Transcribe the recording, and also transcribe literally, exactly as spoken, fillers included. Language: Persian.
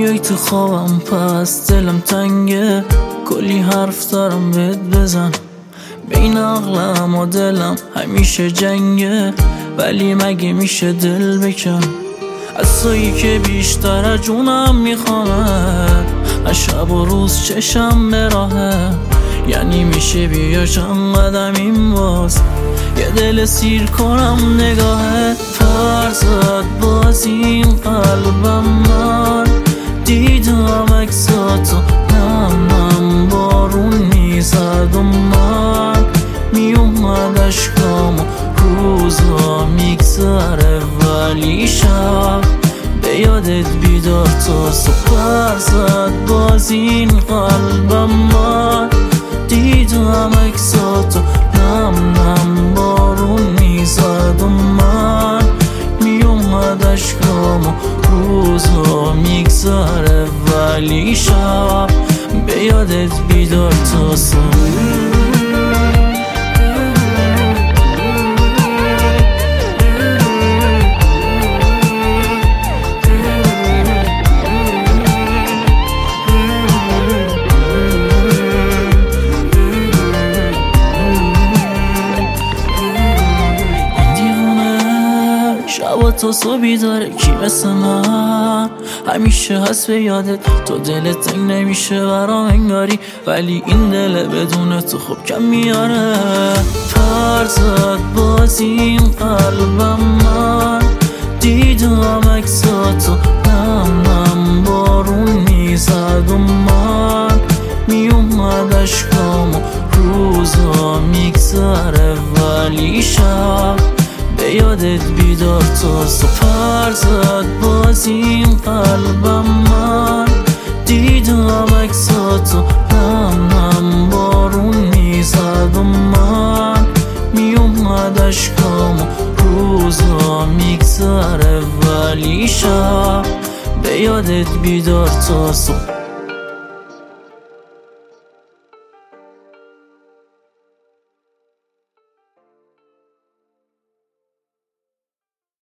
میای تو خوابم پس دلم تنگه، کلی حرف دارم بهت بزن، بین عقلم و دلم همیشه جنگه، ولی مگه میشه دل بکن از تویی که بیشتر جونم میخوامه، از شب و روز چشم به راهه، یعنی میشه بیا چند قدم این باز یه دل سیر کنم نگاهه. فرزاد باز این قلبم من دیدم اکساتو، نم نم بارون میزد و من میومد اشکام و روزا میگذره، ولی شب به یادت بیدار تا صبح. فرزاد باز این قلبم من دیدم اکساتو، نم نم بارون میزد و من میومد اشکام و روزا میگذره، ولی شب به یادت بیدار تا صبح. شبا تا صبحی داره کی مثل من، همیشه هست به یادت، تو دلت تنگ نمیشه برام انگاری، ولی این دل بدون تو خوب کم میاره. فرزاد باز این قلبم من دیدم اکساتو، نم نم بارون میزد و من میومد اشکام و روزا میگذره، ولی شب به یادت بیدار تا صبح. فرزاد باز این قلبم من دیدم اکساتو، نم نم بارون میزد و من میومد اشکام و روزا میگذره، ولی شب به یادت بیدار تا صبح.